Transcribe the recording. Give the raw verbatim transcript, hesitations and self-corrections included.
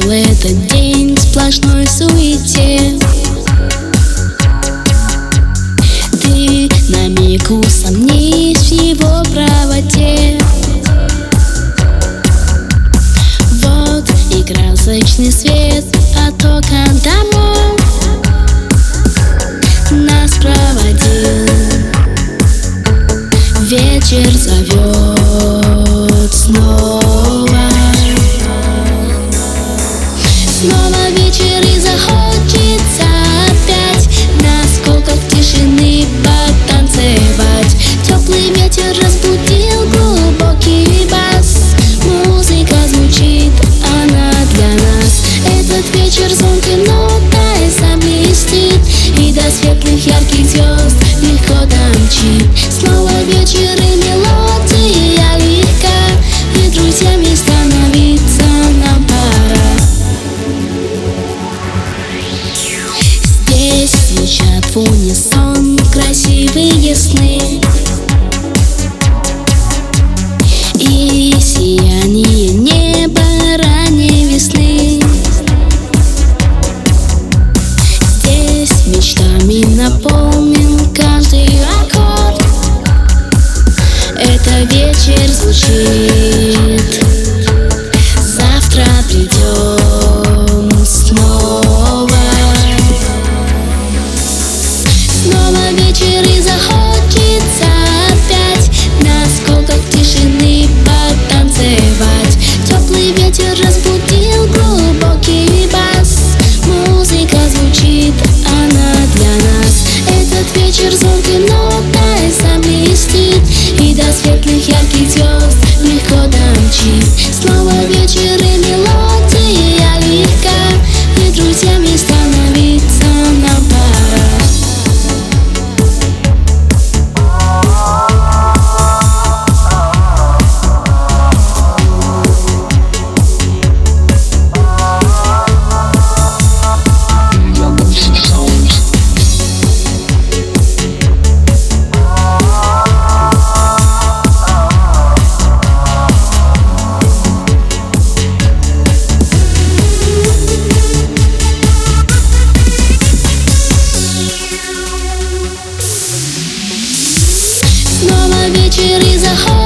Прошел этот день в сплошной суете. Ты на миг усомнись в его правоте. Вот и красочный свет от окон домов нас проводил. Вечер зовет снова. Снова вечер и захочется опять на осколках тишины потанцевать. Теплый ветер разбудил глубокий бас. Музыка звучит, она для нас. Этот вечер звонкой нотой заблестит, и до светлых ярких звезд легко домчит. Снова вечер и мелодия легка, и друзьями становиться нам пора. Здесь звучат в унисон красивые сны и сияние неба ранней весны. Здесь мечтами наполнен каждый аккорд. Это вечер звучит. Завтра придем снова. Снова вечер и захочется опять на осколках тишины потанцевать. Теплый ветер разбудил глубокий бас. Музыка звучит, она для нас. Этот вечер звонкой нотой заблестит, и до светлых ярких звезд легко домчит. Снова вечер и мелодия легка, и друзьями становиться нам пора. Снова вечер и заход.